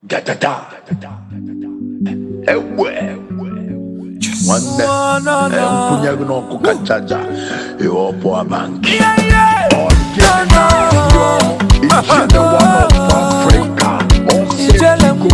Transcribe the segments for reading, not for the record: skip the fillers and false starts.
Da da da. Ewe. Wande. Punya gno kukachaja. Eopo abanki. All getting each and one of Africa. All setting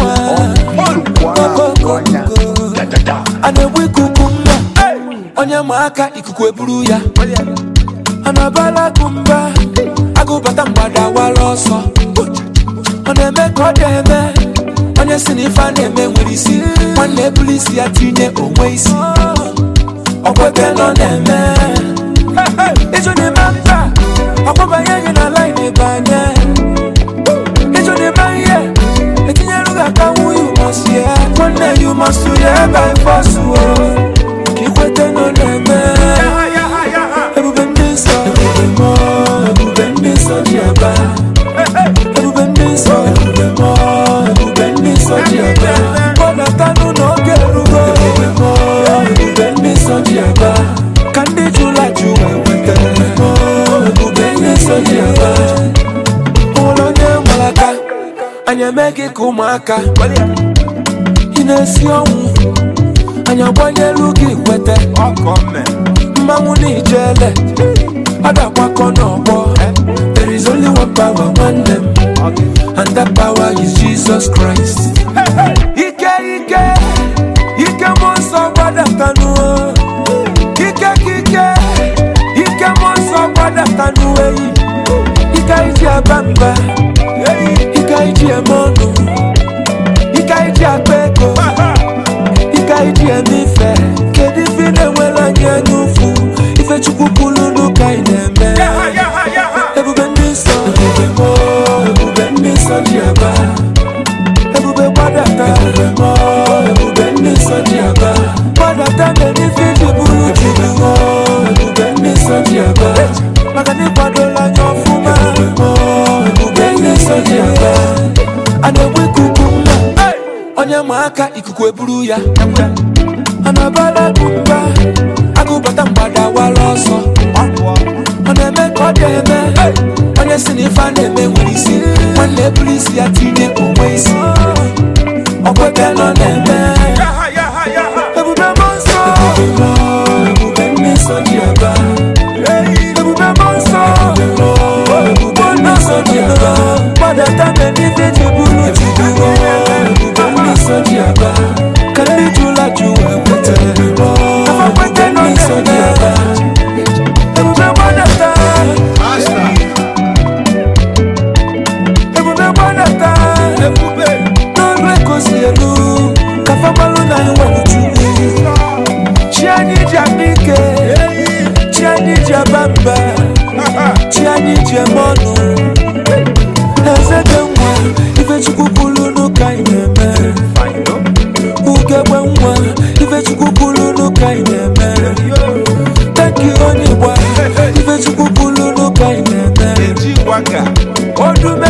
on da da da. Ane wikukumba. Onye maka ikuku eburu ya. Anabala kumba. Agubata mbada waloso. Onye mekode eme. Onye sinifa na-eme nwere isi. Nwanne polisi ya tinye onwe isi. Okwete nọ na-eme. Ijo ni mamba. Okwabanye gị na line banye. Ijo ni manye. Etinye ruga ka you must hear. Nwanne you must hear by force. Kikwete nọ na-eme. Ebube mbisa. Ebube mo. Ebube mbisa jiaba. Ebube mbisa. Ebube mo. Bona tanu no gerugo Ebube sojiaba Kandi jula juwe wete Ebube sojiaba Olonye malaka Anya megi kumaka Inesi onwu Anya bwanye lugi wete Mmangu ni jele Ada wako nobo There is only one power, one name and that power is Jesus Christ. Ike monso kwada tanu. Ike monso kwada tanu. Ike iji abamba. Ike iji emono. Ike iji apeko. Ike iji emife. Kedi fine wela nye nufu. Ife chukupulu nuka ineme. Ebube miso. Ebube mo. Jiaba Ebube wadata Ebube mo Ebube miso jiaba Wadata meni fiji bulu jibu Ebube miso jiaba Magani padola nyofuma Ebube mo Ebube miso jiaba Ane wikukumba Onye maka ikuku eburu ya Anabala kumba Agubata mbada waloso One mekode eme Onye sinifa na-eme nwere isi Nwanne polisi ya tinye onwe isi Okwete nọ na-eme Ebube monso Ebube miso jiaba Ebube monso Ebube miso jiaba Wadata meni fiji bulu jibu Ebube miso jiaba Kandi jula juwe wete Okwete nọ na-eme Ebube wadata Kafamalu na iwa uchumi Chiani jamike Chiani jabamba Chiani jamonu Nezede mwa Ife chukupulu nuka ineme Ugebwe mwa Ife chukupulu nuka ineme Thank you onye wa Ife chukupulu nuka ineme Odume